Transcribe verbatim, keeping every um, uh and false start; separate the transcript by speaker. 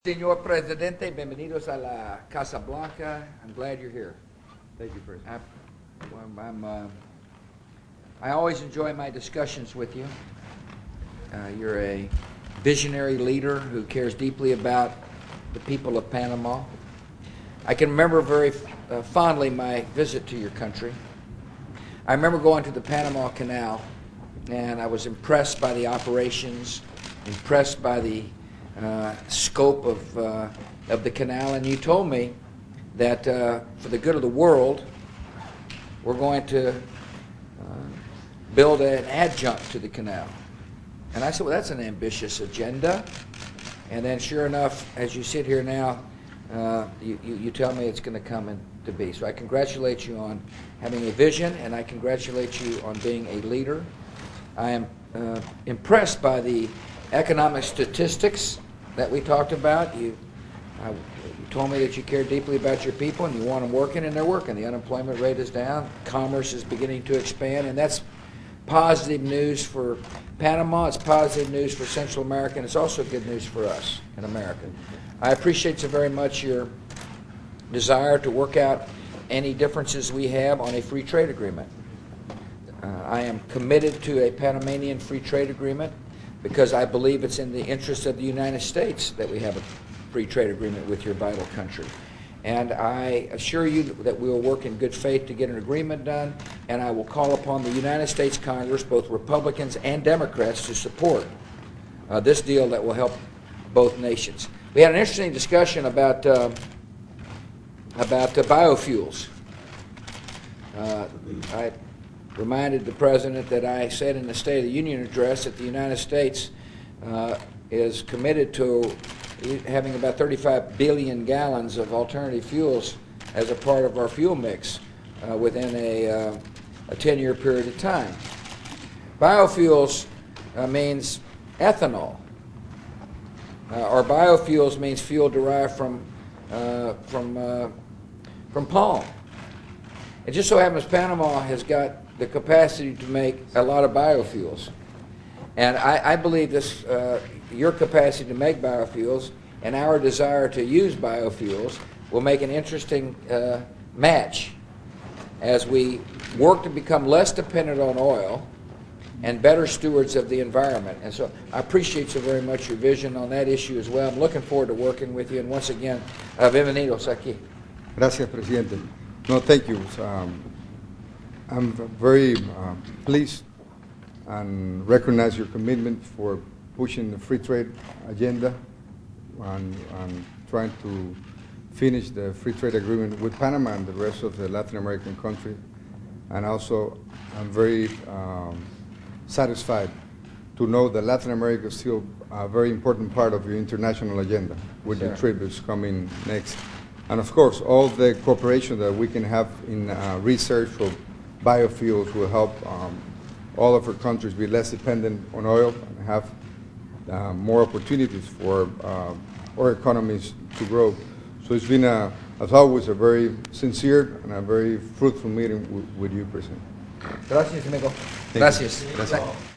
Speaker 1: Señor Presidente, bienvenidos a la Casa Blanca. I'm glad you're here.
Speaker 2: Thank you, President.
Speaker 1: I, well, I'm, uh, I always enjoy my discussions with you. Uh, you're a visionary leader who cares deeply about the people of Panama. I can remember very uh, fondly my visit to your country. I remember going to the Panama Canal, and I was impressed by the operations, impressed by the Uh, scope of uh, of the canal, and you told me that uh, for the good of the world, we're going to uh, build an adjunct to the canal. And I said, well, that's an ambitious agenda. And then sure enough, as you sit here now, uh, you, you, you tell me it's going to come into be. So I congratulate you on having a vision, and I congratulate you on being a leader. I am uh, impressed by the economic statistics that we talked about. You, uh, you told me that you care deeply about your people and you want them working, and they're working. The unemployment rate is down. Commerce is beginning to expand, and that's positive news for Panama. It's positive news for Central America, and it's also good news for us in America. I appreciate so very much your desire to work out any differences we have on a free trade agreement. Uh, I am committed to a Panamanian free trade agreement, because I believe it's in the interest of the United States that we have a free trade agreement with your vital country. And I assure you that we will work in good faith to get an agreement done, and I will call upon the United States Congress, both Republicans and Democrats, to support uh, this deal that will help both nations. We had an interesting discussion about, uh, about uh, biofuels. Uh, I reminded the President that I said in the State of the Union address that the United States uh, is committed to having about thirty-five billion gallons of alternative fuels as a part of our fuel mix uh, within a, uh, a ten-year period of time. Biofuels uh, means ethanol, uh, or biofuels means fuel derived from, uh, from, uh, from palm. It just so happens Panama has got the capacity to make a lot of biofuels. And I, I believe this, uh, your capacity to make biofuels and our desire to use biofuels will make an interesting uh, match as we work to become less dependent on oil and better stewards of the environment. And so I appreciate so very much your vision on that issue as well. I'm looking forward to working with you. And once again, uh, bienvenidos aquí.
Speaker 2: Gracias, Presidente. No, thank you. Um, I'm very uh, pleased and recognize your commitment for pushing the free trade agenda and, and trying to finish the free trade agreement with Panama and the rest of the Latin American countries. And also, I'm very um, satisfied to know that Latin America is still a very important part of your international agenda with
Speaker 1: Sure.
Speaker 2: the trade that's coming next. And of course, all the cooperation that we can have in uh, research for biofuels will help um, all of our countries be less dependent on oil and have uh, more opportunities for uh, our economies to grow. So it's been, a, as always, a very sincere and a very fruitful meeting with you, President.
Speaker 1: Gracias, amigo.
Speaker 2: Thank
Speaker 1: Gracias.
Speaker 2: you. Gracias.